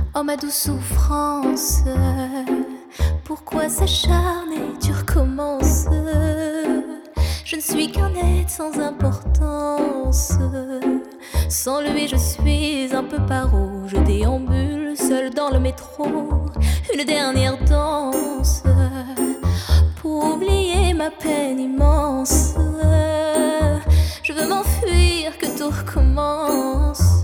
Oh ma douce souffrance, pourquoi s'acharner, tu recommences? Je ne suis qu'un être sans importance. Sans lui je suis un peu paro. Je déambule seul dans le métro. Une dernière danse pour oublier ma peine immense. Je veux m'enfuir, que tout recommence.